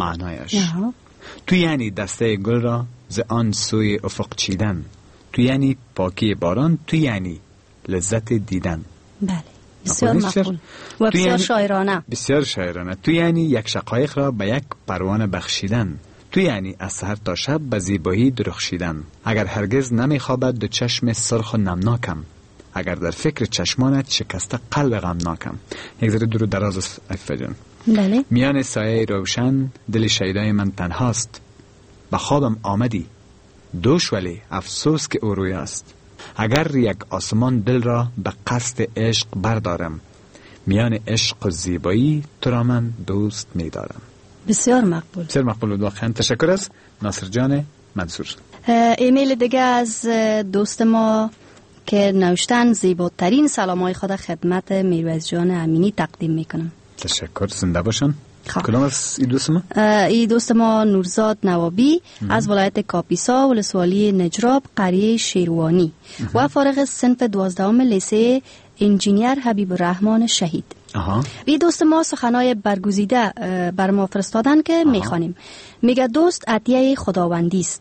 معنایش. تو یعنی دسته گل را ز آن سوی افق چیدن، تو یعنی پاکی باران، تو یعنی لذت دیدن. بله، بسیار مقبول و بسیار شاعرانه. بسیار شاعرانه. تو یعنی یک شقایق را به یک پروانه بخشیدن، تو یعنی از سحر تا شب به زیبایی درخشیدن. اگر هرگز نمیخوابد دو چشم سرخ و نمناکم، اگر در فکر چشمانت شکسته قلب غمناکم. یک ذره دور و دراز است عفیفه جان. بله. میان سایه روشن دل شیدای من تنهاست، به خوابم آمدی دوش ولی افسوس که او روی است. اگر یک آسمان دل را به قصد عشق بردارم، میان عشق و زیبایی تو را من دوست می‌دارم. بسیار مقبول. بسیار مقبول بود واقعا. تشکر از ناصر جان منصور. ایمیل دیگه از دوست ما که نوشتن زیباترین سلامای خود خدمت میرویس جان امینی تقدیم میکنم. تشکر، زنده باشن. کدام از این دوست ما؟ این دوست ما نورزاد نوابی از ولایت کاپیسا ولسوالی نجراب قریه شیروانی و فارغ صنف 12 لیسه انجینیر حبیب الرحمن شهید. این دوست ما سخنای برگزیده بر ما فرستادن که میخوانیم. میگه دوست عطیه خداوندی است.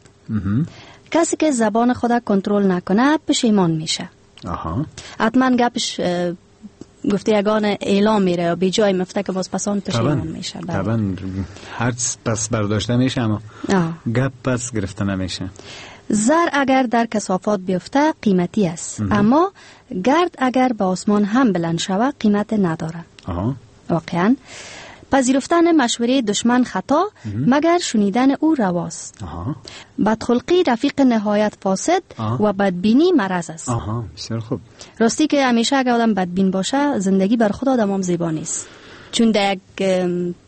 کسی که زبان خدا کنترل نکنه پشیمان میشه. حتما گپش گفته یگان اعلام میره و بی جای مفته که باز پسان پشیمان میشه. طبعا هر پس برداشته میشه اما گپ پس گرفته نمیشه. زر اگر در کثافات بیفته قیمتی است، اما گرد اگر به آسمان هم بلند شود قیمت نداره. واقعا پذیرفتن مشوره دشمن خطا مگر شنیدن او رواست. بدخلقی رفیق نهایت فاسد و بدبینی مرض است. بسیار خوب. راستی که همیشه اگر آدم بدبین باشه زندگی بر خود آدم هم زیبا نیست، چون در یک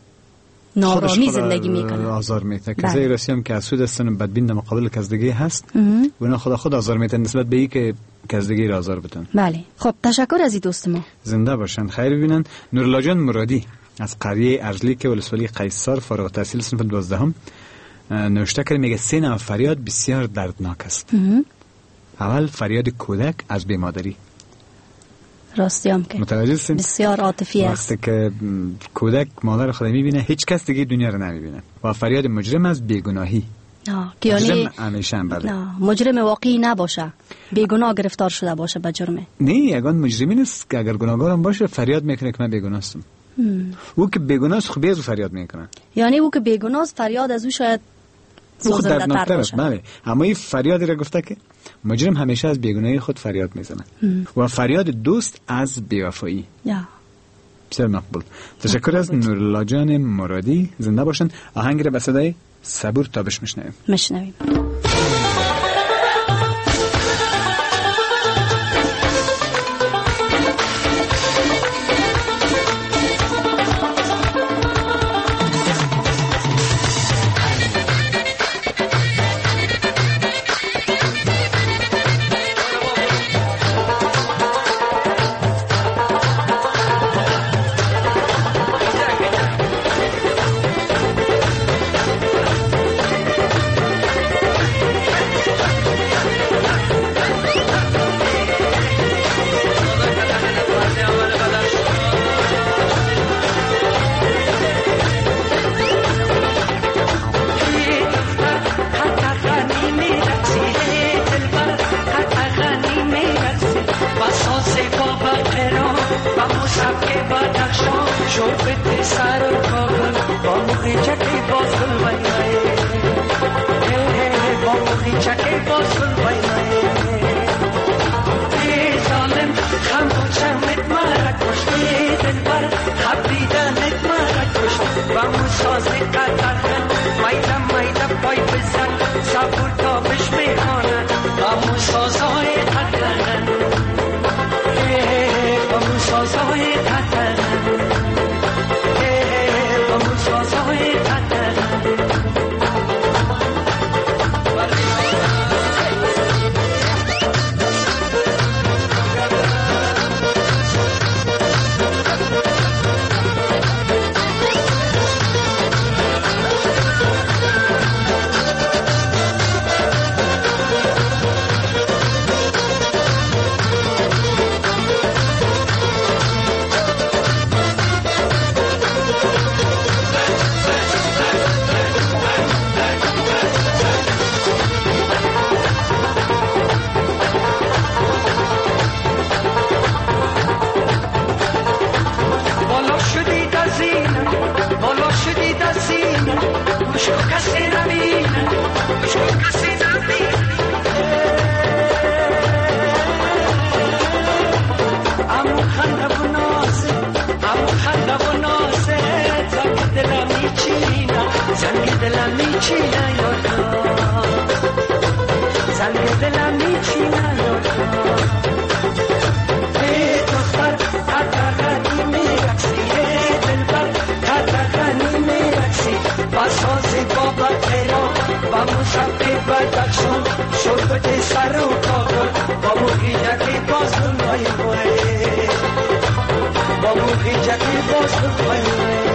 نارامی زندگی میکنه، آزار میده. کسی راستی هم که اسود هستن بدبین در مقابل کسدگی هست و خود آزار میده نسبت به این که کسدگی را آزار بدن. بله. خب تشکر از این دوست ما. زنده باشن. خیر ببینن. نورالله جان مرادی از قریه ارجلی که ولسوالی قیصر فارغ التحصیل صنف 12 نوشته کرده. میگه 3 نوع فریاد بسیار دردناک است. اول فریاد کودک از بیمادری. راستی هم که متوجه هستین؟ بسیار عاطفی است. وقتی که کودک مادر خود میبینه هیچ کس دیگه دنیا رو نمیبینه. و فریاد مجرم از بیگناهی. یعنی همیشه بله. مجرم واقعی نباشه، بیگناه گرفتار شده باشه به جرمه. نه، یگان مجرمی نیست که اگر گناهکارم باشه فریاد میکنه که من بیگناه هستم. او که بیگناه است خب فریاد میکنه. یعنی او که بیگناه است فریاد از او شاید زنده باشه. بله. اما این فریادی را گفته که مجرم همیشه از بیگناهی خود فریاد میزنه. و فریاد دوست از بیوفایی. بسیار مقبول. تشکر از نورالله جان مرادی. زنده باشن. آهنگ را به صدای صبور تابش میشنویم. دلم میچینه یارا زنگ دلم میچینه یارا ای دختر قدقنی میرقصی ای دلبر قدقنی میرقصی با سازی بابا تیرا با موسیقی بدخشان شربت سر و کاغل با موقعیتی بازم بایوه با موقعیتی بازم بایوه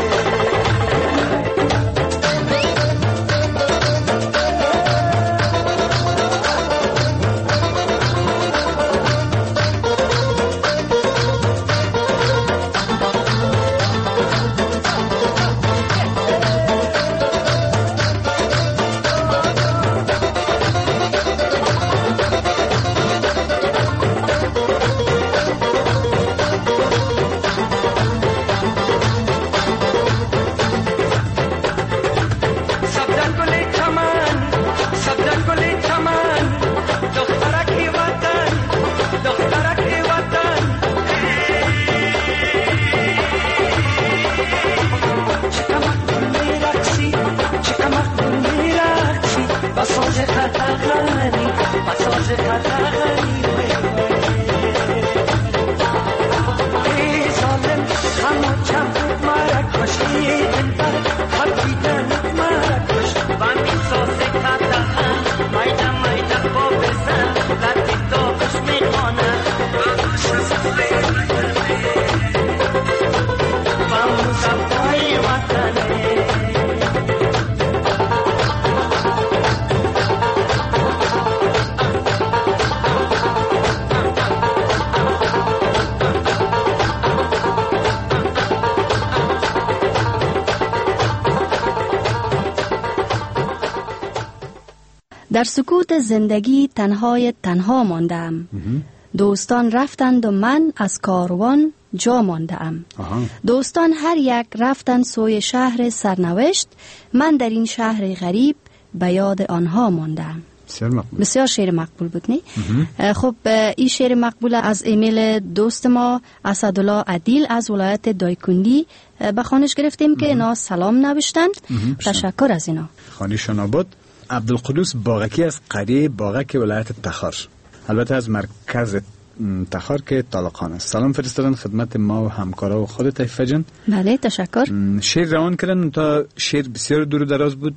در سکوت زندگی تنها ماندم. دوستان رفتند و من از کاروان جا ماندم. دوستان هر یک رفتند سوی شهر سرنوشت، من در این شهر غریب به یاد آنها ماندم. بسیار شعر مقبول بود نی؟ خب این شعر مقبول از ایمیل دوست ما اسدالله عدیل از ولایت دایکندی به خانش گرفتیم که اینا سلام نوشتند. تشکر از اینا. خانیشان آباد. عبدالقدوس باغکی از قریه باغک ولایت تخار، البته از مرکز تخار که طالقان است. سلام فرستادن خدمت ما و همکارا و خودت عفیفه جان. بله تشکر. شعر روان کردن تا شعر بسیار دور و دراز بود،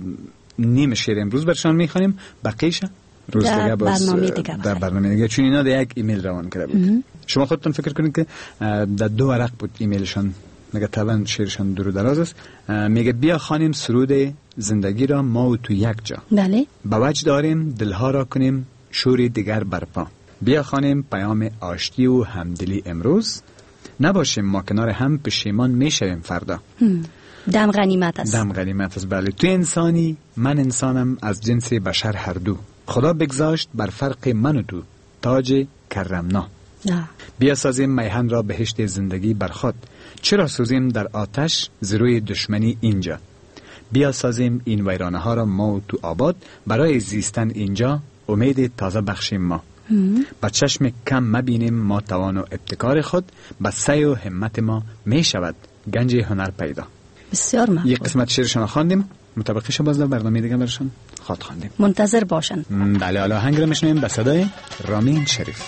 نیم شعر امروز برشان میخوانیم، بقیش روز دیگه در برنامه دیگه چون اینا در یک ایمیل روان کرده بود. شما خودتون فکر کنید که در 2 ورق بود ایمیلشان، میگه طبعا شعرشان دور و دراز است. میگه بیا خوانیم سرود زندگی را ما و تو یک جا. بله. با وجه داریم دلها را کنیم شوری دیگر برپا. بیا خوانیم پیام آشتی و همدلی امروز، نباشیم ما کنار هم پشیمان میشویم فردا. دم غنیمت است. دم غنیمت است. بله. تو انسانی من انسانم از جنس بشر هر دو، خدا بگذاشت بر فرق من و تو تاج کرمنا. بیا سازیم میهن را بهشت زندگی بر خود، چرا سوزیم در آتش زروی دشمنی اینجا. بیا سازیم این ویرانه ها را ما و تو آباد، برای زیستن اینجا امید تازه بخشیم ما. با چشم کم مبینیم ما توان و ابتکار خود، با سعی و همت ما می شود گنج هنر پیدا. بسیار ممنون. یک قسمت شعرشان خواندیم، مطابقش باز در برنامه دیگه برشان خواد خواندیم. منتظر باشن. بله. حالا آهنگ را میشنویم به صدای رامین شریف.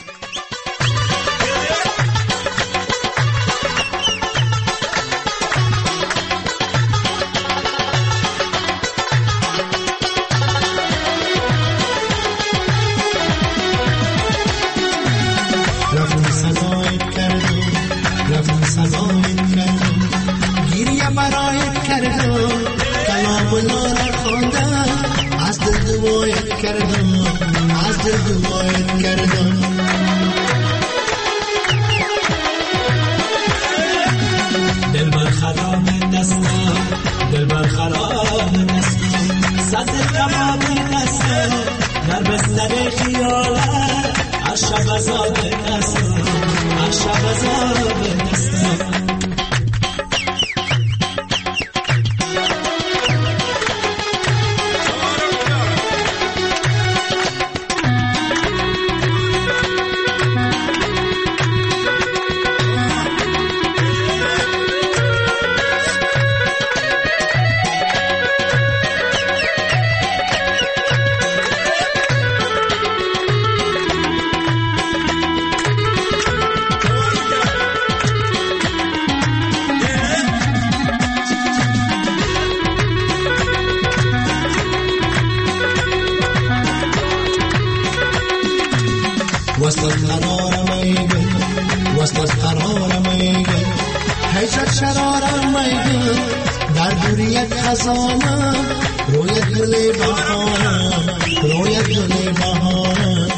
وصلت قرارم ای گل وصلت قرارم ای گل هجرت شرارم ای گل در دوری یک خزانم روی گل بهارم روی گل بهارم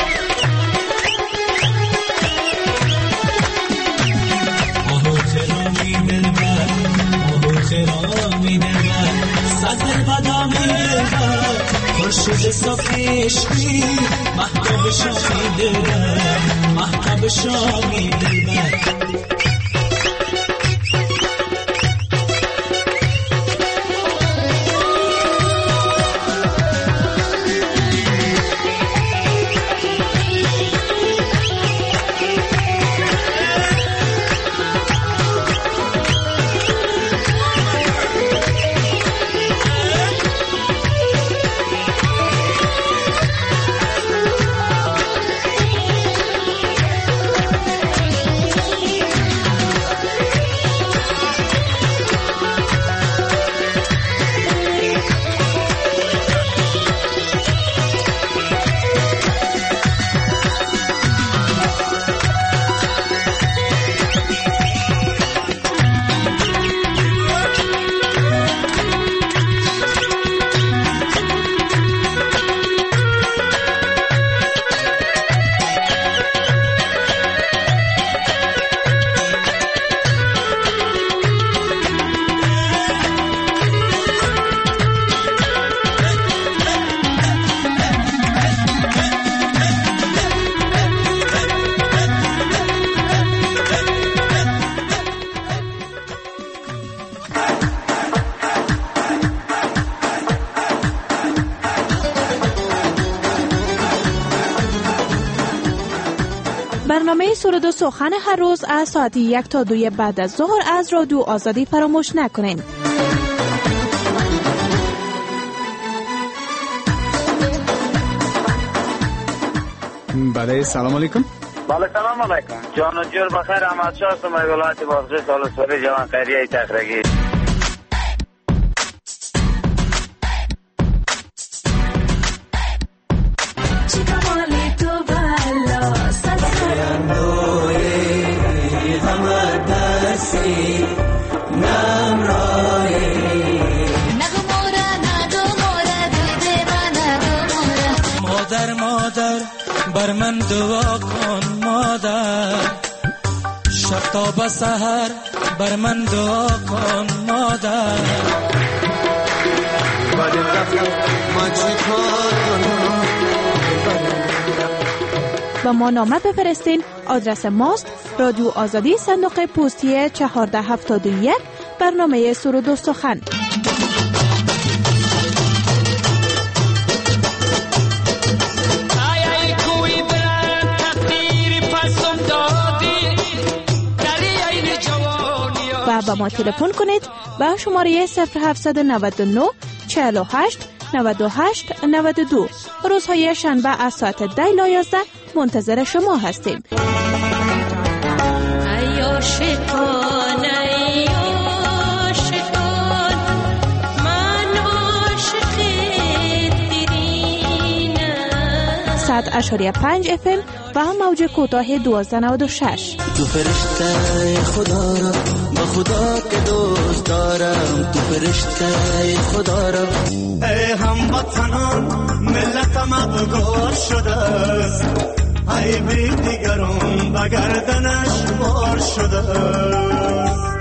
آهو چرا می دلبر آهو چرا می دلبر سطر بدا می دلبر خورشید صبح عشقی مهتاب شامی دلبر مهتاب شامی دلبر برنامه سرود و سخن هر روز از ساعت 1 تا 2 بعد از ظهر از رادیو آزادی فراموش نکنین. بله سلام علیکم. بله سلام علیکم. جان و جور بخیر. احمد شاه هستم از ولایت بازرس سالسوری جوان خیریه تخرگی. بر من دعا کن مادر شب تا به سحر بر من دعا کن مادر با ما نامه بفرستین. آدرس ماست رادیو آزادی صندوق پستی 1471 برنامه سرود و سخن. و با ما تلفن کنید با شماره 0799 48 98 92. روزهای شنبه از ساعت 10 تا 11 منتظر شما هستیم. ساعت 8.5 FM و هم موج کوتاه 1296. تو فرشته خدا را با خدا که دوست دارم تو فرشته خدا را ای هموطنان ملتم ابگار شده است ای بی دیگران به گردنش بار شده است.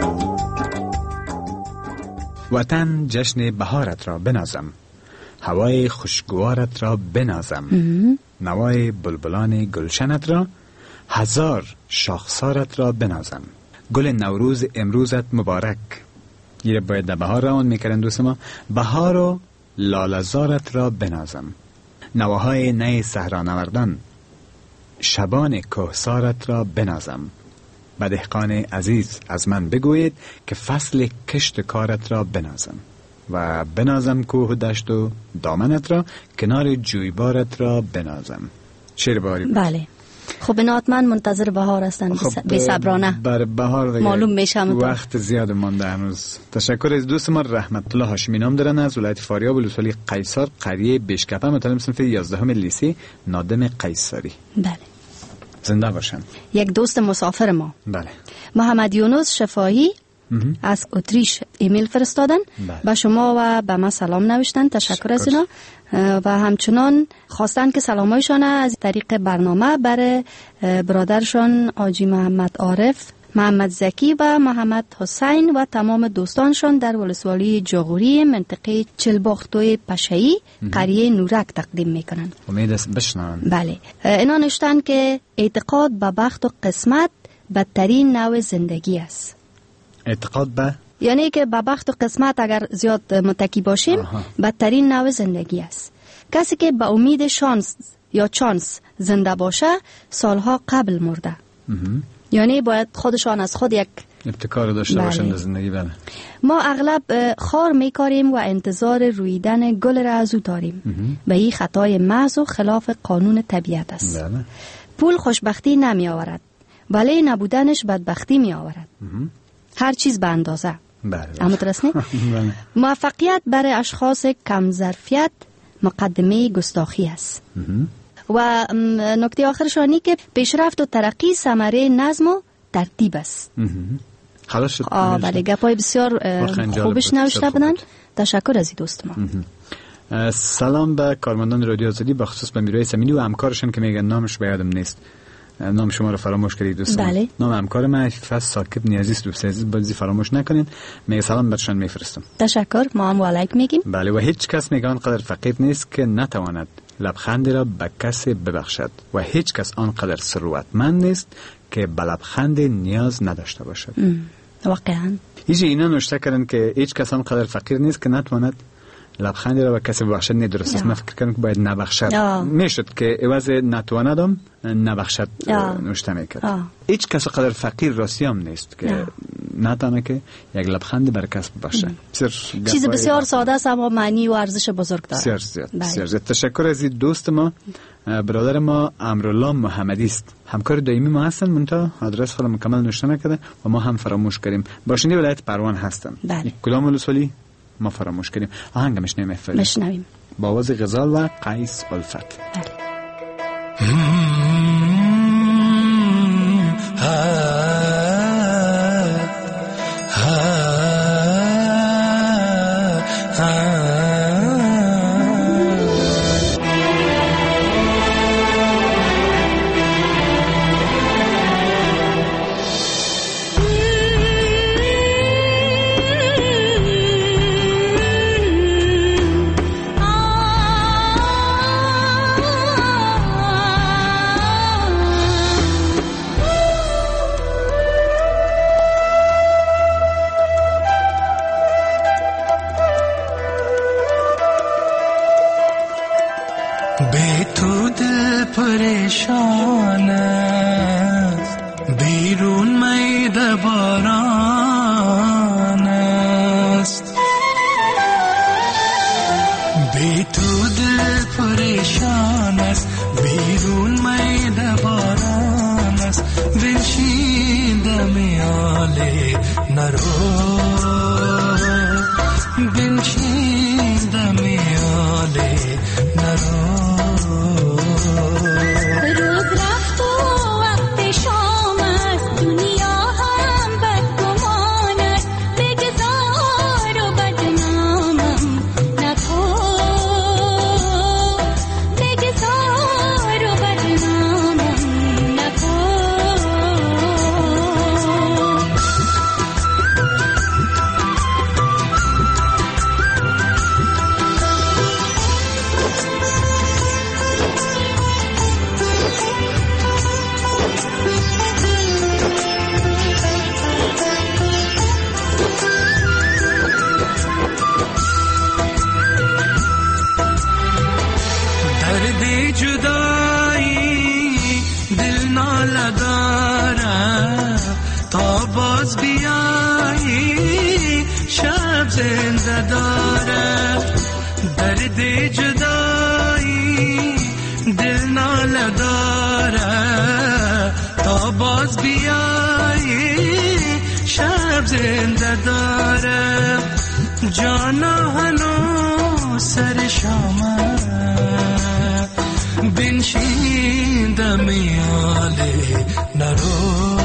وطن جشن بهارت را بنازم، هوای خوشگوارت را بنازم، نوای بلبلان گلشنت را، هزار شاخسارت را بنازم. گل نوروز امروزت مبارک. یه باید در بهار روان میکردن دوست ما. بهار و لالزارت را بنازم، نواهای نی صحرانوردان، شبان کوهسارت را بنازم. به دهقان عزیز از من بگویید که فصل کشت کارت را بنازم و بنازم کوه و دشت و دامنت را، کنار جویبارت را بنازم. شعر باری بود. بله. خب بنات من منتظر بهار هستن. خب بی صبرانه بر بهار معلوم میشم. وقت زیاد مانده هنوز. تشکر از دوست ما رحمت الله هاشمی نام دارن از ولایت فاریاب ولسوالی قیصر قریه بشکپه، متعلم صنف 11 لیسه نادم قیصری. بله. زنده باشن. یک دوست مسافر ما بله. محمد یونس شفاهی از اتریش ایمیل فرستادن. بله. به شما و به ما سلام نوشتن. تشکر از اینا. و همچنان خواستن که سلامایشان از طریق برنامه برای برادرشان آجی محمد عارف، محمد زکی و محمد حسین و تمام دوستانشان در ولسوالی جاغوری منطقه چلباختوی پشهی قریه نورک تقدیم میکنن. امید است بشنون. بله. اینا نوشتن که اعتقاد به بخت و قسمت بدترین نوع زندگی است. اعتقاد به یعنی که به بخت و قسمت اگر زیاد متکی باشیم بدترین نوع زندگی است. کسی که به امید شانس یا چانس زنده باشه سالها قبل مرده. یعنی باید خودشان از خود یک ابتکار داشته باشند در زندگی. بله. ما اغلب خار میکاریم و انتظار رویدن گل را از او داریم. به این خطای محض و خلاف قانون طبیعت است. بله. پول خوشبختی نمی آورد ولی نبودنش بدبختی می آورد. هر چیز به اندازه. بله. اما درست نه؟ موفقیت برای اشخاص کم ظرفیت مقدمه گستاخی است. و نکته آخرشانی که پیشرفت و ترقی ثمره نظم و ترتیب است. خلاص شد. بله. گپای بسیار خوبش نوشته بودن. تشکر از این دوست ما. سلام به کارمندان رادیو آزادی، به خصوص به میرای سمینی و همکارشون که میگن نامش به یادم نیست. نام شما رو فراموش کردید دوستان. بله. نام همکار من عفیف ساکب نیازی است، دوست عزیز بازی فراموش نکنین. میگه سلام برشان میفرستم. تشکر. ما هم علیک میگیم. بله. و هیچ کس میگه آنقدر فقیر نیست که نتواند لبخندی را به کسی ببخشد و هیچ کس آنقدر ثروتمند نیست که به لبخند نیاز نداشته باشد. واقعا اینا نوشته کردن که هیچ کس آنقدر فقیر نیست که نتواند لبخندی را به کسی ببخشد. نه درست است. من فکر کنم که باید نبخشد میشد که عوض نتواندم نبخشد نوشته میکرد. هیچ کس قدر فقیر راستی هم نیست که نتونه که یک لبخند بر کس ببخشه. چیز بسیار ساده است اما معنی و ارزش بزرگ داره. بسیار زیاد. تشکر از دوست ما برادر ما امرالله محمدی است. همکار دائمی ما هستن، منتها آدرس خود مکمل نوشته نکرده و ما هم فراموش کردیم. باشنده ولایت پروان هستن. کدام ولسوالی ما فراموش کردیم. آهنگ مشنویم با آواز غزال و قیس الفت. پریشان است بیرون میده باران است، بی تو دل پریشان است بیرون میده باران است، بنشینده میاله نرو بنشینده میاله نرو. جانا هنو سر شام بنشین دمیاله نرو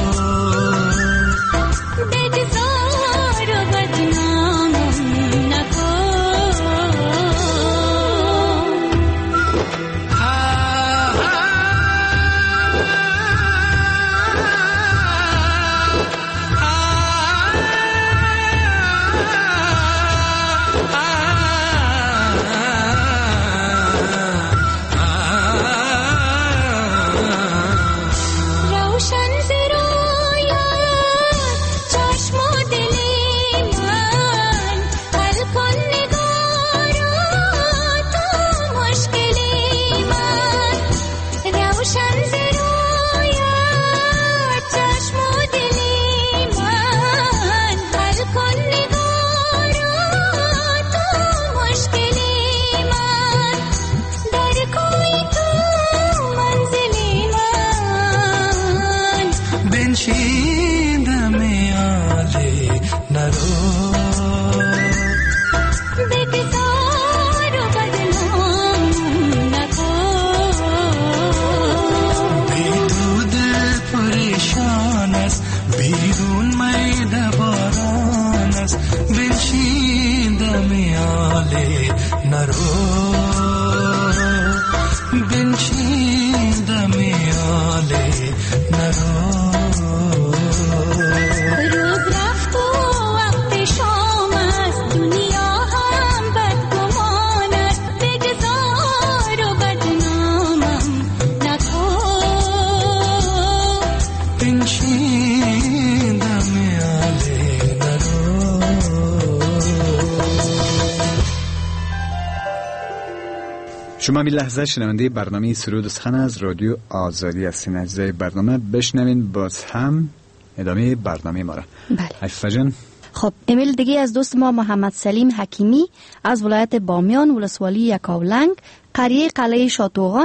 شما این لحظه شنونده برنامه سرود و سخن از رادیو آزادی هستین. اجزای برنامه بشنوین باز هم ادامه برنامه ما را. بله. عفیفه جان. خب ایمیل دیگه از دوست ما محمد سلیم حکیمی از ولایت بامیان ولسوالی یکاولنگ قریه قلعه شاتوغان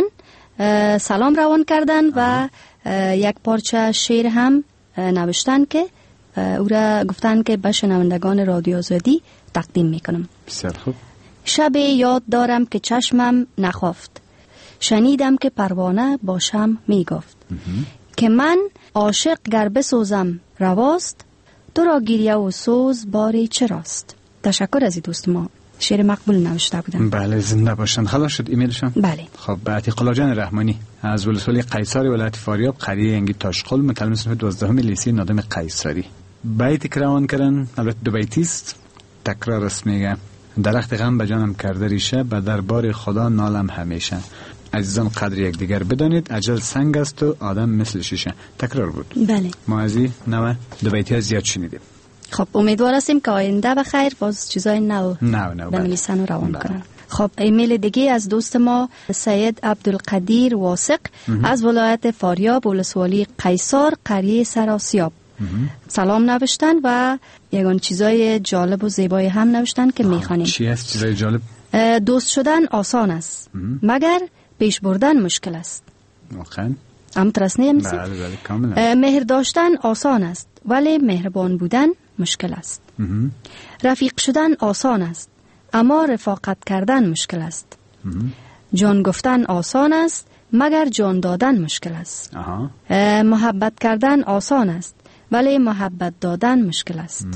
سلام روان کردن و یک پارچه شعر هم نوشتن که او را گفتن که به شنوندگان رادیو آزادی تقدیم میکنم. بسیار خوب. شب یاد دارم که چشمم نخافت، شنیدم که پروانه باشم میگفت که من عاشق گر بسوزم رواست، تو را گریه و سوز باری چراست. تشکر از دوست ما، شعر مقبول نوشته بودن. بله زنده باشن. خلاص شد ایمیلشان. بله. خب به عتیق جان رحمانی از ولسوالی قیصاری ولایت فاریاب قریه انگی تاشقل متعلم صنف 12 لیسه نادم قیصری بیت کروان کردن. البته دو بیتی است، تکرار است. میگه درخت غم به جانم کرده ریشه، به دربار خدا نالم همیشه. عزیزان قدر یک دیگر بدانید، اجل سنگ است و آدم مثل شیشه. تکرار بود. بله. ما از این نوع دو بیتی از زیاد شنیدیم. خب امیدوار هستیم که آینده بخیر باز چیزای نو بنویسن و روان کنن. خب ایمیل دیگه از دوست ما سید عبدالقدیر واسق از ولایت فاریاب ولسوالی قیصار قریه سراسیاب سلام نوشتن و یگان چیزای جالب و زیبای هم نوشتن که میخوانیم. چی است چیزای جالب؟ دوست شدن آسان است مگر پیش بردن مشکل است. واقعا؟ ام ترسنه همیسی؟ بله کاملا. مهر داشتن آسان است ولی مهربان بودن مشکل است. رفیق شدن آسان است اما رفاقت کردن مشکل است. جان گفتن آسان است مگر جان دادن مشکل است. محبت کردن آسان است ولی محبت دادن مشکل است.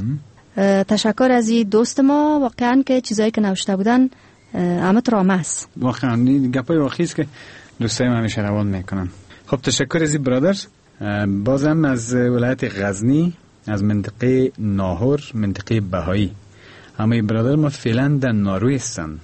تشکر از این دوست ما، واقعا که چیزایی که نوشته بودن همه ترامه است. واقعا گپای واقعی است که دوستای من همیشه روان میکنن. خب تشکر از این برادر. بازم از ولایت غزنی از منطقه ناهور منطقه بهایی همه برادر ما فعلا در ناروی هستن.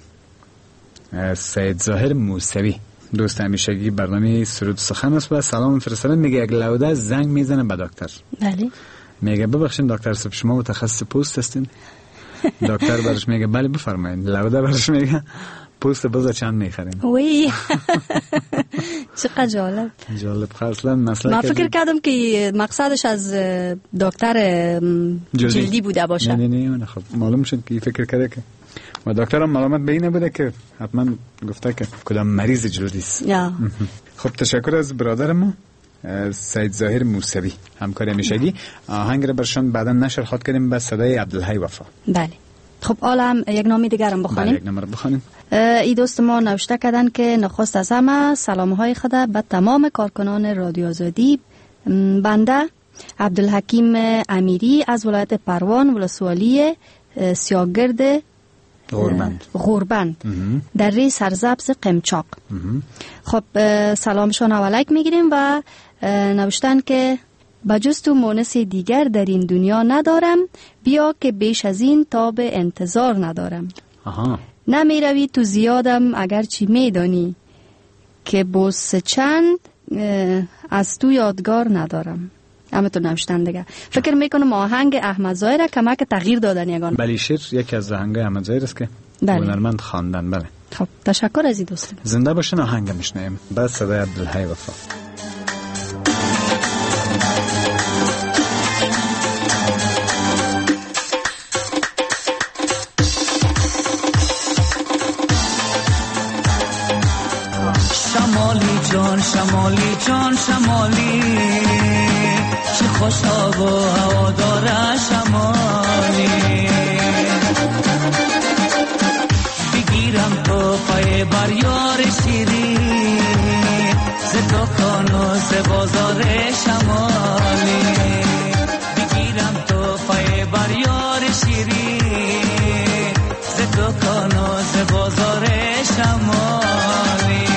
سید ظاهر موسوی دوست همیشگی برنامه سرود سخن است و سلام فرستادن. میگه یک لوده زنگ میزنه به دکتر. بله. میگه ببخشید دکتر صاحب شما متخصص پوست هستین؟ دکتر برش میگه بله بفرمایید. لوده برش میگه پوست بزا چند میخرین؟ وی چقدر جالب. اصلا مسئله من فکر کردم که مقصدش از دکتر جلدی بوده باشه. نه خب معلوم شد که فکر کرده که و دکترم معلومات به این نبوده که حتما گفته که کدام مریض جلدی است. خب تشکر از برادر ما سید ظاهر موسوی همکار همیشگی. آهنگ را برشان بعدا نشر خواهد کردیم به صدای عبدالحی وفا. بله. خب حالا یک نامی دیگرم بخوانیم. بله یک نمره بخوانیم. ای دوست ما نوشته کردن که نخست از همه سلامهای خود به تمام کارکنان رادیو آزادی. بنده عبدالحکیم امیری از ولایت پروان ولسوالی سیاگرد غوربند در ری سرسبز قمچاق. خب سلامشان علیک میگیریم و نوشتن که بجز تو مونس دیگر در این دنیا ندارم، بیا که بیش از این تاب انتظار ندارم. نمی روی تو زیادم اگرچی میدانی که بوس چند از تو یادگار ندارم. همه تو نوشتن دیگه. فکر میکنم آهنگ احمد ظاهر کمک تغییر دادن یگان. بله شعر یکی از آهنگ احمد ظاهر است که هنرمند خواندن. بله. خب تشکر از این دوست. زنده باشن. آهنگ میشنویم بعد صدای عبدالحی وفا. شمالی جان شمالی جان شمالی چه خوش آب و هوا داره شمالی بگیرم تو پای بر یار شیری ز دکان و ز بازار شمالی بگیرم تو پای بر یار شیری ز دکان و ز بازار شمالی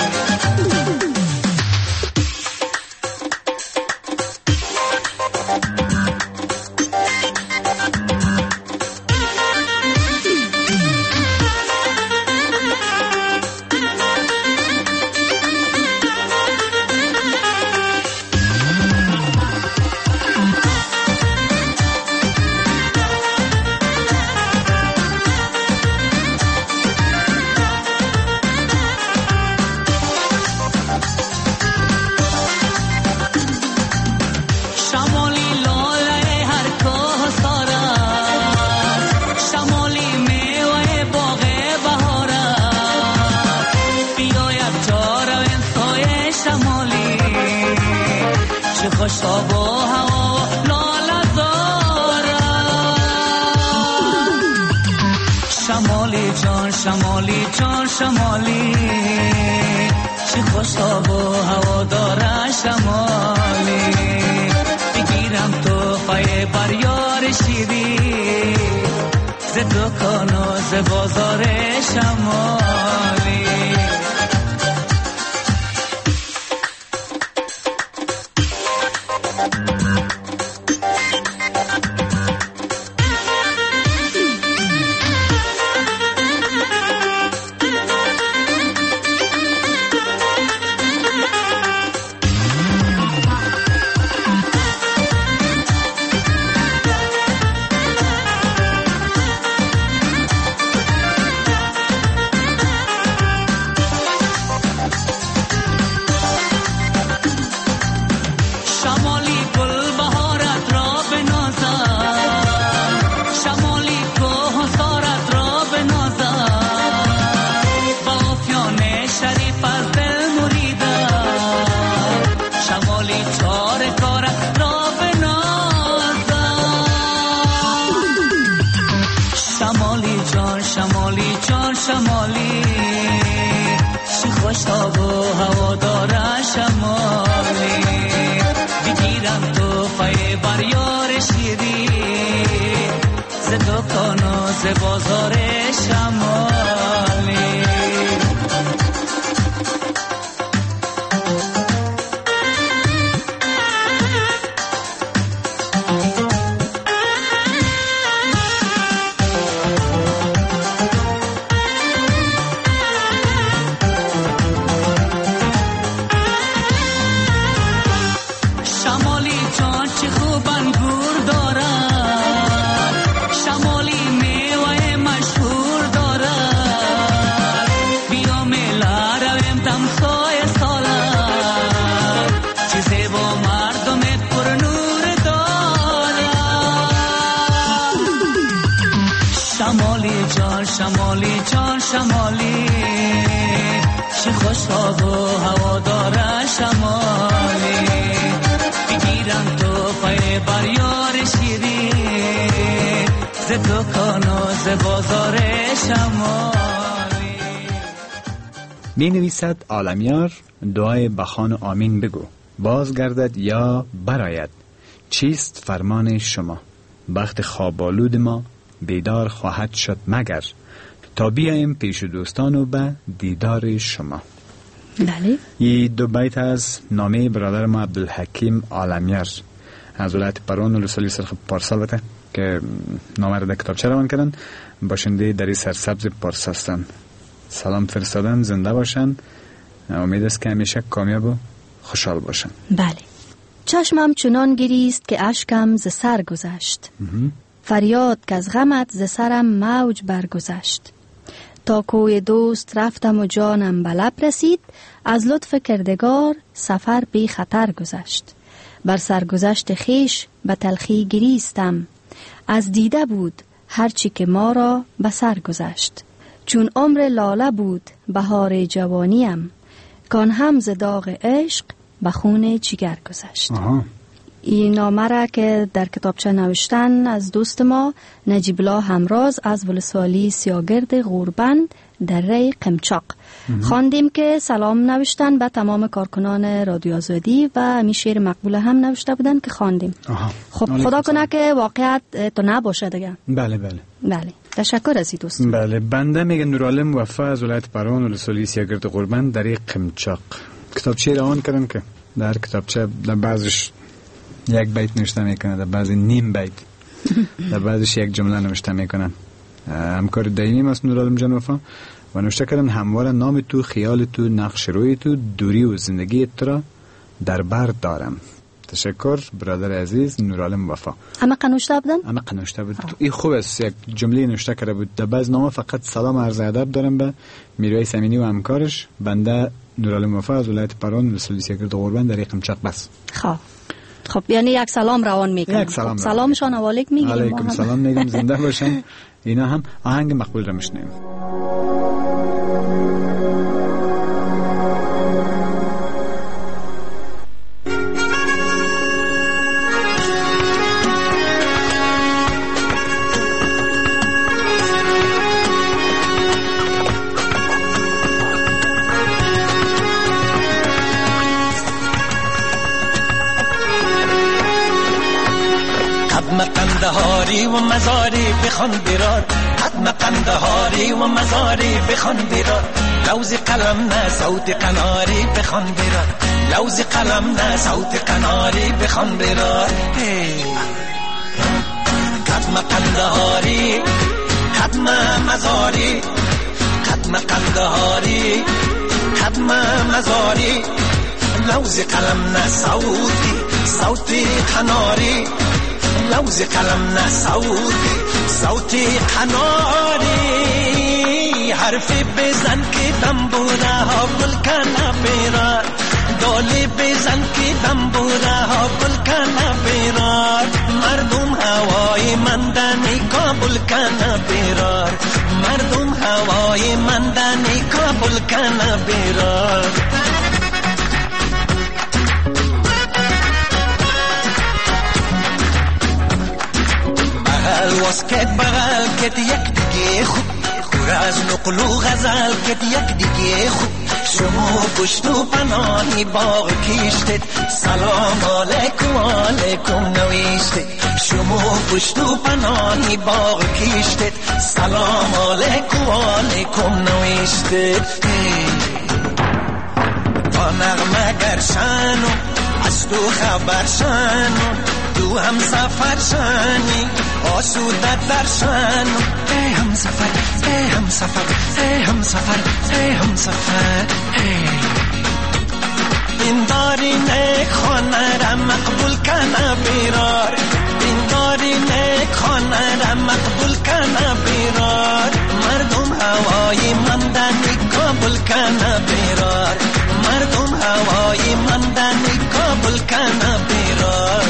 شمالی جان شمالی چه خوش آب و هوا داره شمالی بگیرم تو پای بر یار شیری ز دکان و ز بازار شمالی شمالی جان شمالی چه خوش آب و هوا داره شمالی بگیرم تو پای بر یار شیری ز دکان و ز بازار شمالی شمالی جان شمالی چه خوش آب و هوا داره شمالی بگیرم تو پای بر یار شیری ز دکان و ز بازار شمالی. می نویسد عالمیار دعای بخوان و آمین بگو، بازگردد یا براید، چیست فرمان شما؟ بخت خوابالود ما بیدار خواهد شد مگر، تا بیاییم پیش دوستان و به دیدار شما. بله. این دو بیت از نامه برادر ما عبدالحکیم عالمیار از ولایت پرون ولسوالی سرخ پارسا بته که نامه را در کتابچه روان کردن. باشنده دری سرسبز پارسا هستند. سلام فرستادن، زنده باشن. امید است که همیشه کامیاب و خوشحال باشن. بله. چشمم چنان گریست که اشکم ز سر گذشت، فریاد که از غمت ز سرم موج برگذشت. تا کوی دوست رفتم و جانم به لب رسید، از لطف کردگار سفر بی خطر گذشت. بر سرگذشت خیش به تلخی گریستم، از دیده بود هرچی که ما را به سر گذشت. چون عمر لاله بود بهار جوانیم، کان هم ز داغ عشق به خون جگر گذشت. این نامه را که در کتابچه نوشتن از دوست ما نجیب الله همراز از ولسوالی سیاگرد غوربند در ری قمچاق خواندیم که سلام نوشتن به تمام کارکنان رادیو آزادی و همین شعر مقبول هم نوشته بودن که خواندیم. خب خدا کنه که واقعیت تو نباشه دیگه. بله بله بله. تشکر از دوست. بله. بنده میگم نورعالم وفا از ولایت پرون ولسوالی سیاگرد غوربند در ری قمچاق. کتابچه روان کردم که در کتابچه در بعضش یک بیت نوشته میکنه، در بعضی نیم بیت، در بعضش یک جمله نوشته میکنن. همکار دائمی است نورعالم جان وفا و نوشته کردن همواره نام تو، خیال تو، نقش روی تو، دوری و زندگی تو را در بر دارم. تشکر برادر عزیز نورعالم وفا. همه نوشته بودن؟ همه نوشته بود. این خوب است، یک جمله نوشته کرده بود. در بعض نامه فقط سلام عرض ادب دارم به میرویس امینی و همکارش. بنده نورعالم وفا از ولایت پرون ولسوالی سیاگرد غوربند در ری قمچاق. بس خب یعنی یک سلام روان میکنم. یک سلام سلامشان علیکم میگیم. علیکم سلام میگم، زنده باشن. اینا هم آهنگ مقبول را میشنیم. قندهاری و مزاری بخوان برار، حتما قندهاری و مزاری بخوان برار. لوز قلم نه صوت قناری بخوان برار، لوز قلم نه صوت قناری بخوان برار. حتما قندهاری، حتما مزاری، حتما قندهاری، حتما مزاری. لوز قلم نه صوت قناری، لوز قلم نه صوت قناری. حرفی بزن که دنبوره ها گل کنه بیرار، دالی بزن که دنبوره ها گل کنه بیرار. مردم هوای مندنی کابل کنه بیرار، مردم هوای مندنی کابل کنه بیرار. واسکت بغل کت یک دیگه خوب، خور از نقل و غزل کت یک دیگه خوب. شما پشت و پناهی باغ کشتید، سلام علیکم علیکم نوشتید. شما پشت و پناهی باغ کشتید، سلام علیکم علیکم نوشتید. تا نغمه گرشن و از تو خبر شن، تو هم سفر شنی آسودت درشن. ای هم سفر، ای هم سفر، ای هم سفر، ای هم سفر. این داری نیک خانه را مقبول کنه بیرار، این داری نیک خانه را مقبول کنه بیرار. مردم هوای مندنی قبول کنه بیرار، مردم هوای مندنی قبول کنه بیرار.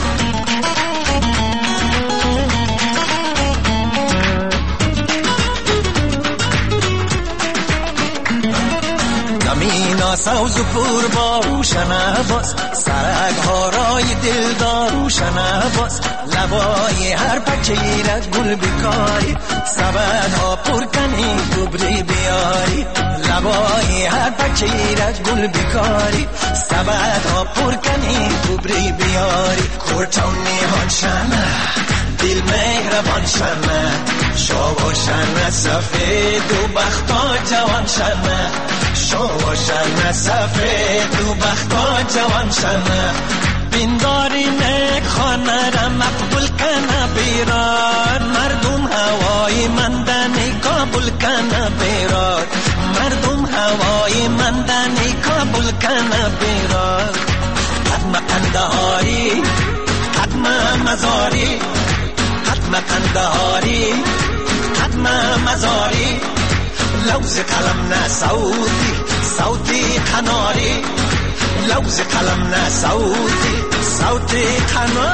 سوز و پور با روشن باز، سرک ها رای دل دار روشن باز. لبای هر بچه گل بکاری سبد ها پر کنی گبری بیاری لبای هر بچه گل بکاری سبد ها پر کنی گبری بیاری کورتون نیهان شنه دل مهربان شنه شو شنه سفید و بختا جوان شنه شو شنه سفید و بختا جوان شنه بینداری نک خانه را مقبول کنه بیرار مردم هوای مندنی کابل کنه بیرار مردم هوای مندنی کابل کنه بیرار قدم قندهاری قدم مزاری قدم قندهاری قدم مزاری لوز قلم نه صوتی صوتی قناری لوز قلم نه صوتی قناری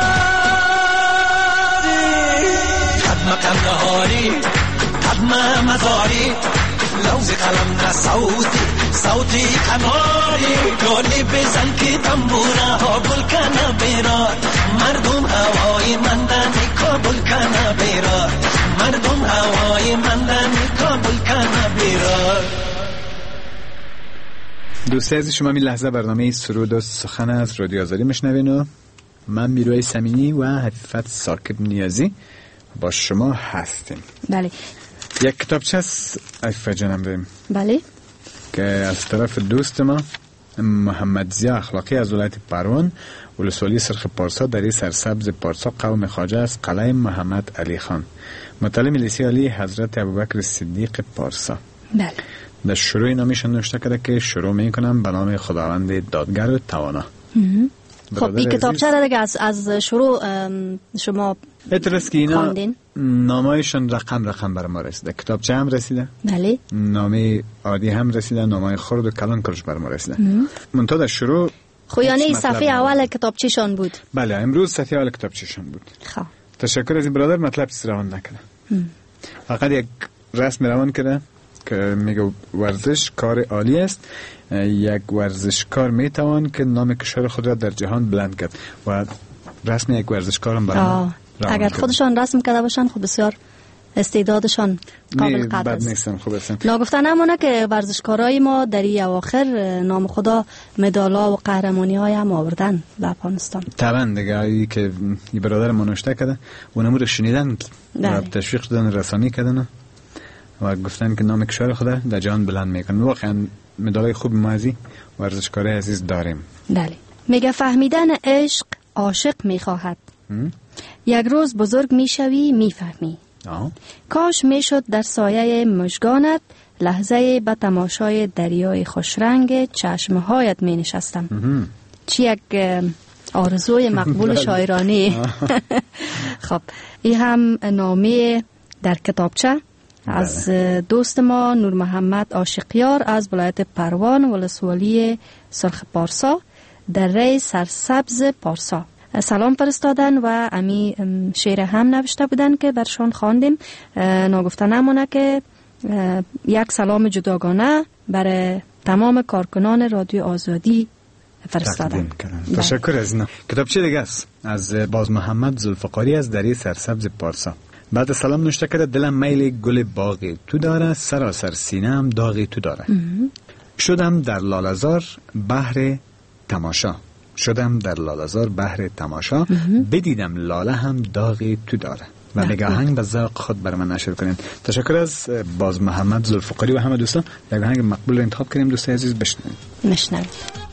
قدم قندهاری قدم مزاری لوز قلم نه صوتی قناری گلی بزن که تنبوره ها گل کنه بیرار مردم هوای مندنی کابل کنه بیرار مردم هوای مندنی کابل کنه بیرار. دوستی عزیز شما این لحظه برنامه سرود و سخن از رادیو آزادی میشنوین و من میروی سمینی و حفیفت ساکب نیازی با شما هستیم. بله. یک کتابچه است عفیفه جانم داریم. بله. که از طرف دوست ما محمد ضیا اخلاقی از ولایت پروان ولسوالی سرخ پارسا در این سرسبز پارسا قوم خواجه است قلعه محمد علی خان مطالعه لیسه علی حضرت ابوبکر صدیق پارسا. بله. در شروع نامیشان نوشته کرده که شروع میکنم به نام خداوند دادگر و توانا. خب این کتابچه را دیگه از شروع شما اعتراض که اینا خواندین؟ نامایشان رقم بر ما رسیده. کتابچه هم رسیده، بله، نامه عادی هم رسیده، نامه خرد و کلان کرش بر ما رسیده. منتها در شروع خویانه صفحه اول کتابچه شان بود. بله، امروز صفحه اول کتابچه شان بود. خب تشکر از این برادر. مطلب چیز روان نکنه، فقط یک رسم روان کرده که میگه ورزش کار عالی است. یک ورزشکار میتوان که نام کشور خود را در جهان بلند کرد و رسم یک ورزشکار هم برام اگر خودشان رسم کرده باشن خب بسیار استعدادشان قابل قدر است. نیستن. خوب هستن. ناگفته نمونه که ورزشکارای ما در این اواخر نام خدا مدالا و قهرمانی های هم آوردن به افغانستان. طبعا دیگه ای که این برادر ما نوشته کرده و نمو رو شنیدن و تشویق دادن، رسانی کردن و گفتن که نام کشور خدا در جهان بلند میکنن. واقعا مدالای خوب ما از ورزشکارای عزیز داریم. بله. میگه فهمیدن عشق عاشق میخواهد. یک روز بزرگ میشوی میفهمی. کاش میشد در سایه مژگانت لحظه به تماشای دریای خوشرنگ چشمهایت می نشستم. چی یک آرزوی مقبول شاعرانه. خب این هم نامه در کتابچه از دوست ما نور محمد عاشقیار از ولایت پروان ولسوالی سرخ پارسا در ری سرسبز پارسا سلام فرستادن و امی شعر هم نوشته بودن که برشان خواندیم. ناگفته نمونه که یک سلام جداگانه برای تمام کارکنان رادیو آزادی فرستادن. تشکر از اینا. کتابچه دیگه است از باز محمد ذوالفقاری از دری سرسبز پارسا. بعد سلام نوشته کرده دلم میل گل باغ تو داره، سراسر سینه‌ام داغ تو داره. شدم در لاله‌زار بحر تماشا، شدم در لاله‌زار بحر تماشا، بدیدم لاله هم داغ تو داره. و میگه آهنگ به ذوق خود بر من نشر کنین. تشکر از باز محمد ذوالفقاری و همه دوستان. یک آهنگ مقبول رو انتخاب کردیم دوستان عزیز بشنویم.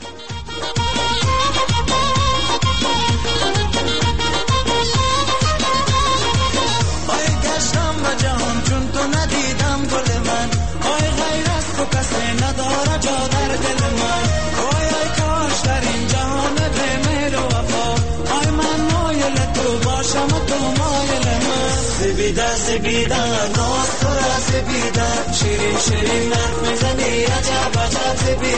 زبیده ناز تو را زبیده شیرین شیرین نرف میزنی عجب عجب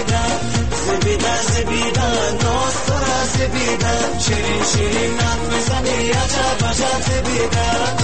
زبیده ناز تو را زبیده شیرین شیرین نرف میزنی عجب عجب زبیده.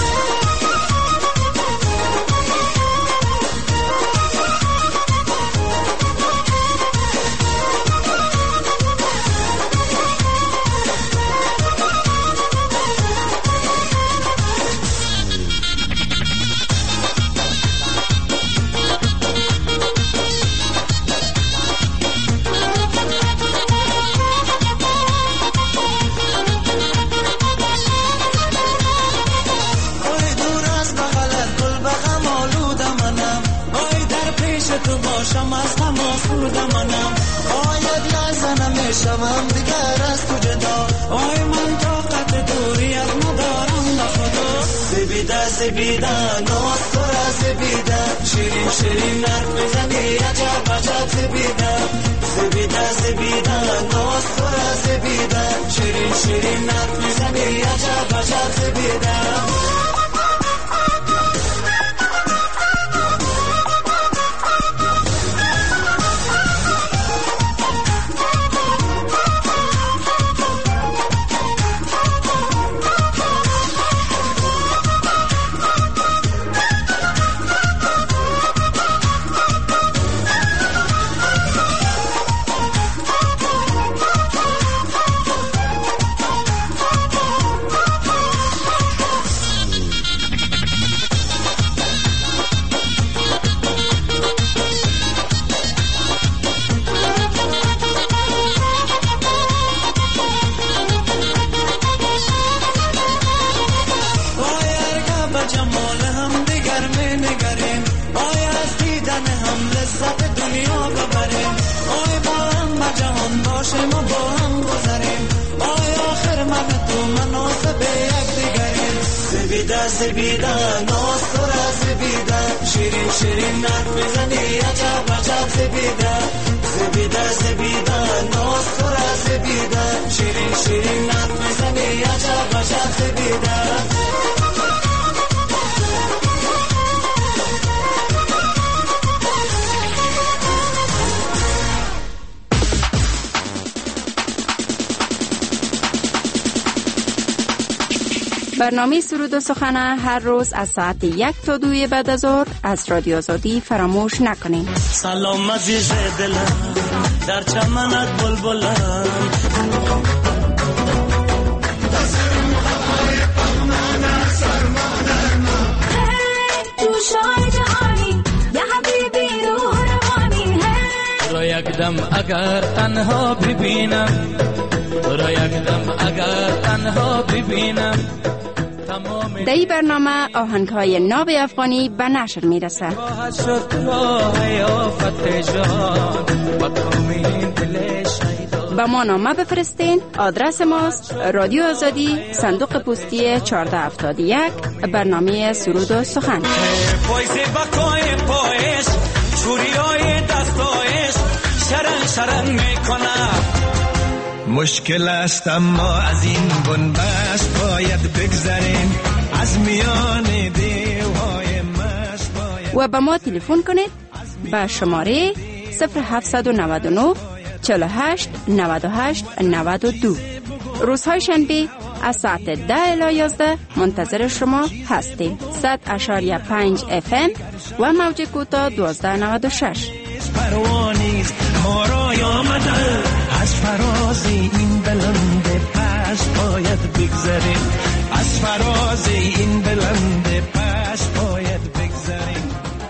تو باشم از هم آسوده منم. باید لحظه نمیشم دیگر از تو جدا. آی من طاقت دوریت ندارم نخدا. زبیده زبیده ناز تو را زبیده. شیرین شیرین حرف میزنی عجب عجب زبیده. زبیده زبیده ناز تو را زبیده. شیرین شیرین حرف میزنی عجب عجب زبیده. زبیده ناز تو را زبیده. شیرین شیرین حرف میزنی عجب عجب زبیده. زبیده زبیده ناز تو را زبیده. شیرین شیرین حرف میزنی عجب عجب زبیده. برنامه سرود و سخن هر روز از ساعت 1 تا 2 بعد از ظهر از رادیو آزادی فراموش نکنین. سلام عزیز دلم در چمنت بلبلم. تو شای جهانی یا حبیبی روح روانی. را یک دم اگر تنها ببینم، را یک دم اگر تنها ببینم. در این برنامه آهنگ‌های ناب افغانی به نشر میرسه. با ما نامه بفرستین. آدرس ماست رادیو آزادی، صندوق پستی 1471، برنامه سرود و سخن. مشکل است اما از این بنبست باید بگذریم. از میان دیوهای مست باید. و به ما تلفن کنید به شماره 0799 48 98 92. روزهای شنبه از ساعت 10 الی 11 منتظر شما هستیم. 100.5 FM و موج کوتاه 1296. پروانیز ما را آمده از فراز این بلند پس باید بگذریم. از فراز این بلند پس باید بگذریم.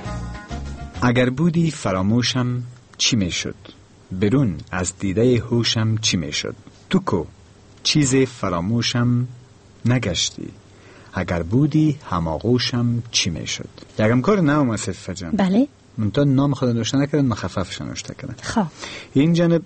اگر بودی فراموشم چی میشد؟ برون از دیده هوشم چی میشد؟ تو کو چیز فراموشم نگشتی؟ اگر بودی هماغوشم چی میشد؟ یکم کار نام است جان. بله. منتها نام خود نوشته نکردن، مخففش نوشته کردن. خواه این جانب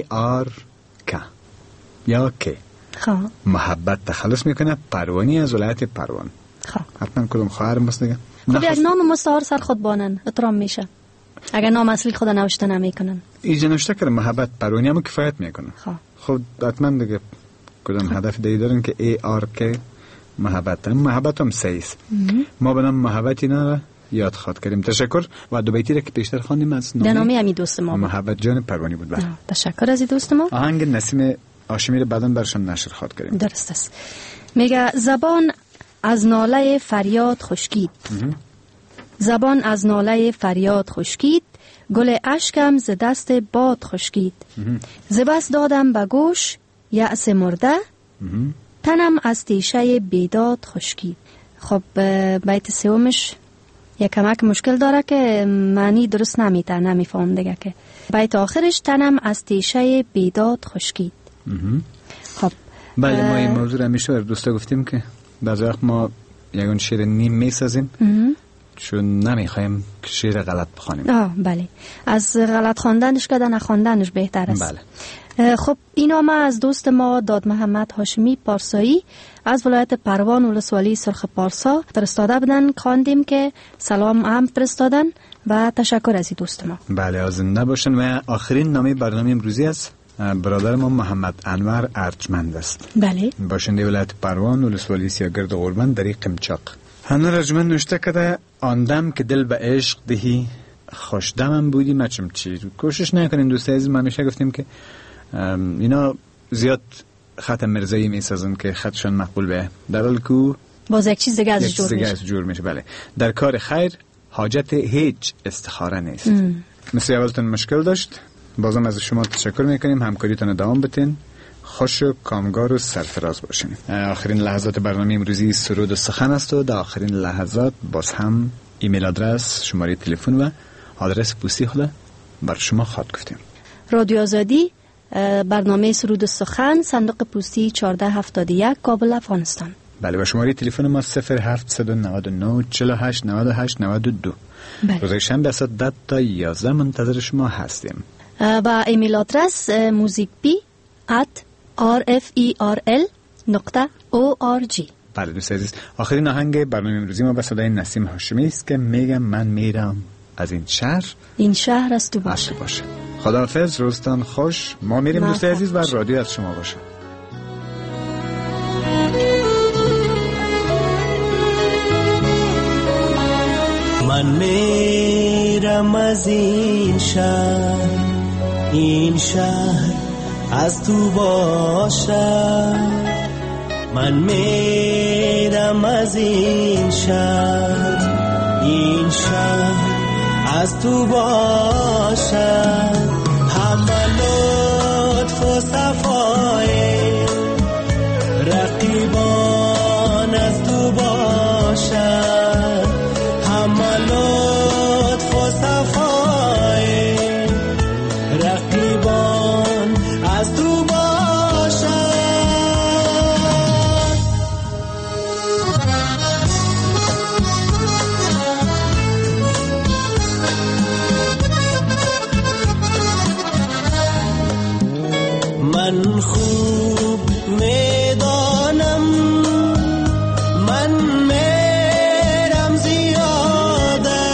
ARK یا که محبت تخلص میکنه پروانی از ولایت پروان. حتما کدوم خواهر مست دیگه. خب یک نام مستعار سر خود بانن احترام میشه اگر نام اصلی خود نوشته نمیکنن. ایجا نوشته کرده محبت پروانی هم کفایت میکنه. خب حتما دیگه کدوم هدف دیگه دارن که ARK محبت هم سیست. ما بنام محبتی نه یاد خواد کردیم. تشکر. و دو بیتی را که پیشتر خواندیم از نامی همی دوست ما محبت جان پروانی بود. تشکر از دوست ما. آهنگ نسیم هاشمی را بعداً برشان نشر خواد کردیم. درست است. میگه زبان از ناله فریاد خشکید. زبان از ناله فریاد خشکید، گل اشکم ز دست باد خشکید. ز بس دادم به گوش یأس مرده، تنم از تیشه بیداد خشکید. خب بیت سومش یک کمک مشکل داره که معنی درست نمیفهم دیگه. که بیت آخرش تنم از تیشه بیداد خشکید. خب بله ما این موضوع را همیشه دوستا گفتیم که بعضی وقت ما یکون شعر نیم میسازیم چون نمیخوایم شعر غلط بخوانیم. بله، از غلط خواندنش که نخواندنش بهتر است. بله. خب این نامه از دوست ما داد محمد هاشمی پارسایی از ولایت پروان ولسوالی سرخ پارسا فرستاده بودن. خواندیم که سلام هم فرستادن و تشکر از این دوست ما. بله، زنده باشن. و آخرین نامه برنامه امروزی است برادر ما محمد انور ارجمند است. بله. باشنده ولایت پروان ولسوالی سیاگرد قربان در قمچاق. انور ارجمند نوشته کرده آن دم که دل به عشق دهی خوش دمم بودی مچم چی. کوشش نکنین دوستای عزیز، ما همیشه گفتیم که اینا زیاد خط مرزایی میسازن که خطشان مقبول به، در حالی که باز یک چیز دیگه از جور میشه. بله، در کار خیر حاجت هیچ استخاره نیست. مثل اولتون مشکل داشت، بازم از شما تشکر میکنیم، همکاریتون دوام بتین، خوش و کامگار و سرفراز باشین. آخرین لحظات برنامه امروزی سرود و سخن است و در آخرین لحظات باز هم ایمیل آدرس، شماره تلفن و آدرس پستی خود بر شما خواهد گفتیم. رادیو آزادی، برنامه سرود و سخن، صندوق پستی 1471 کابل افغانستان. بله، و شماره تلفن ما 0799 48 98 92. روز شنبه ساعت 10 تا 11 منتظر شما هستیم. با ایمیل آدرس musicb@rferl.org. بله دوست عزیز، آخرین آهنگ برنامه امروزی ما به صدای نسیم هاشمی است که میگم من میرم از این شهر از تو باشه. خداحافظ، روزتان خوش. ما میریم دوست عزیز و رادیو از شما باشه. من میرم از این شهر از تو باشه. من میرم از این شهر از تو باشه. همه لطف و صفای رقیبان از تو باشه. همه لطف و صفای رقیبان از تو باشه. من خوب میدانم من میرم زیاده.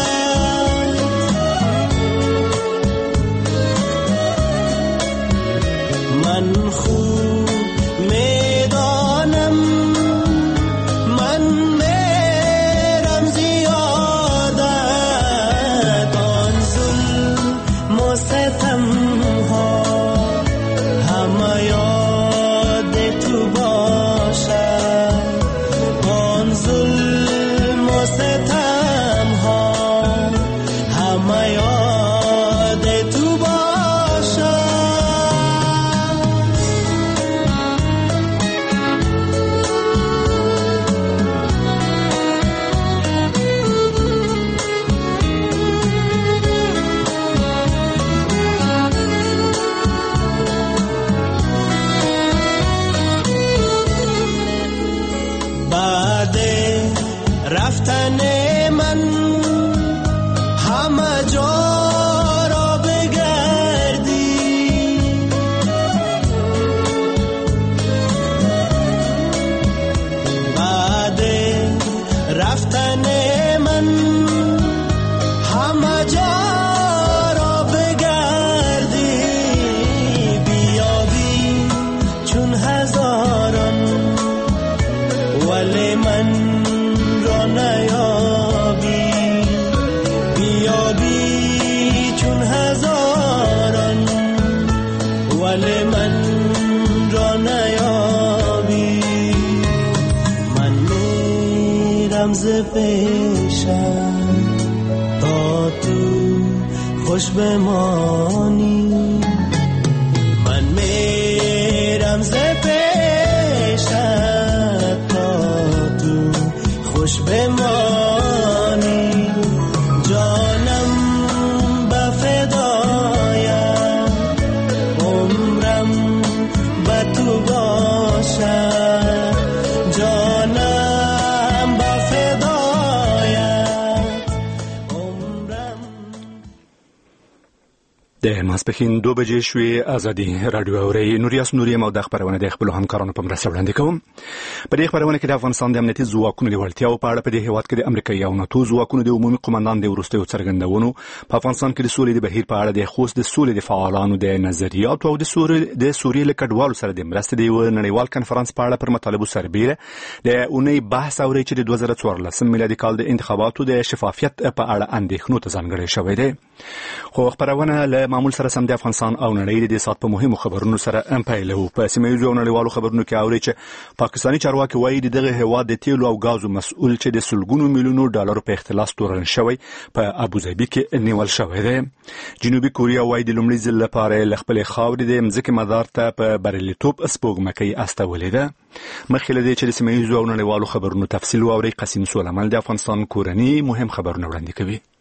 من خوب میدانم من میرم زیاده. آن ظلم و ستم ها همه یاد تو باشه. آن ظلم و ستم ها همه یاد تو باشه. بعد رفتن من همه جا را بگردی. بعد رفتن من همه جا را بگردی. بیابی چون هزاران ولی من را نیابی. بیابی چون هزاران ولی من را نیابی. من میرم ز پیشم تا تو خوش بمانی. من میرم ز پیشم خوش بمانی. جانم به فدایم عمرم به تو باشه. جانم به فدایم د ماسپښین 2 بجې شوې. ازادي راډیو اوري. نوریاس نوریم او د خبرونه د خپل همکارانو په مرسته وړاندې کوم. په دې خبرونه کې د افغانستان د امنیتي ځواکونو د وړتیاو په اړه په دې هیواد کې د امریکایي او ناتو ځواکونو د عمومي قومندان د وروستیو څرګندونو، په افغانستان کې د سولې د بهیر په اړه د خوست د سولې د فعالانو د نظریاتو او د سوریې له کډوالو سره د مرستې د یو نړیوال کنفرانس په اړه پر مطالبو سربېره د اونۍ بحث اوري چې د 2014 میلادي کال د انتخاباتو د شفافیت په اړه اندېښنو ته ځانګړی شوی دی. خو خبرونه له معمول سره سم د افغانستان او نړۍ د سات په مهمو خبرونو سره پیلو. په سیمه ییزو نړیوالو خبرونو کې اوري چې پاکستاني چارواکي وایي دغه هیواد د تیلو او غازو مسؤل چې د سلګونو میلیونو ډالرو په اختلاس تورن شوی په ابوظبي کې نیول شوی دی. جنوبي کوریا وایي د لومړي ځل لپاره ل خپل خاورې د مځکې مدار ته په بریالیتوب سپوږمکۍ استولې ده. مخکې له دې چې د سیمه ییزو نړیوالو خبرونو تفصیل واوري، قاسم سلیمان د افغانستان کورنۍ مهم خبرونه وړاندې کوي.